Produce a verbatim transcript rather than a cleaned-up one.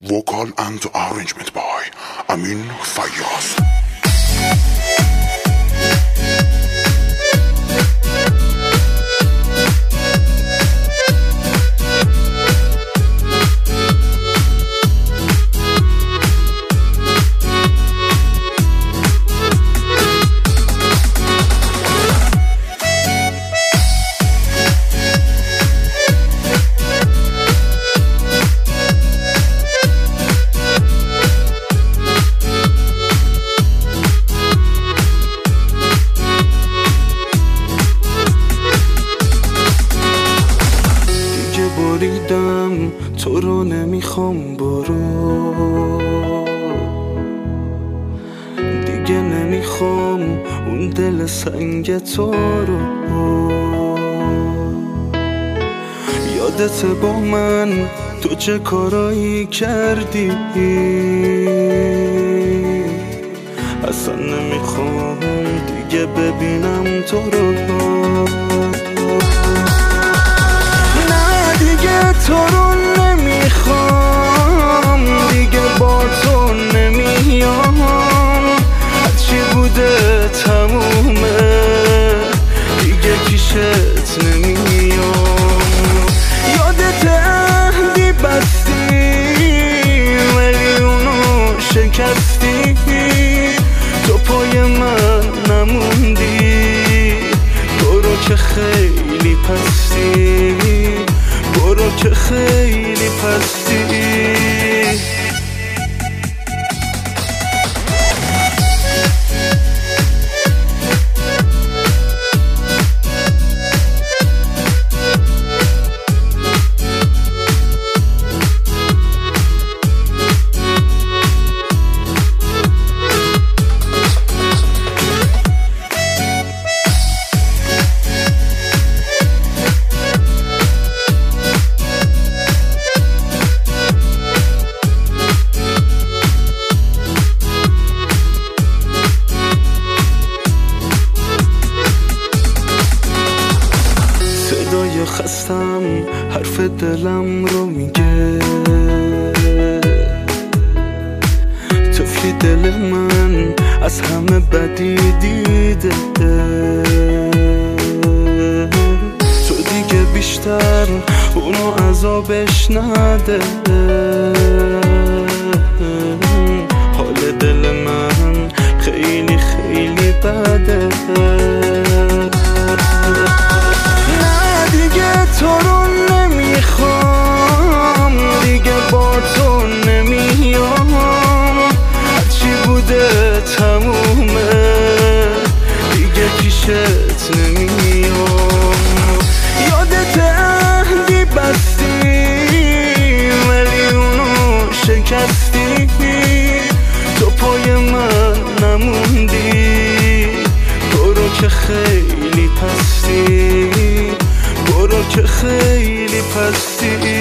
Vocal and arrangement by Amin Fayyaz. بریدم تو رو نمیخوام برو، دیگه نمیخوام اون دل سنگ تو رو. یادت با من تو چه کارایی کردی، اصلا نمیخوام دیگه ببینم تو رو. تو رو نمیخوام دیگه، با تو نمیام، هرچی بوده تمومه دیگه پیشت نمیام. یادت عهدی بستی ولی اونو شکستی، تو پای من نموندی، برو که خیلی پستی، برو که خیلی پستی. خستم حرف دلم رو میگه، طفلی دل من از همه بدی دیده، تو دیگه بیشتر اونو عذابش نده. حال دل من خیلی خیلی بده، تو رو نمیخوام دیگه، با تو نمیام، هرچی بوده تمومه دیگه پیشت نمیام. یادت عهدی بستی ولی اونو شکستی، تو پای من نموندی، برو که خیلی پستی، برو که خیلی پستی.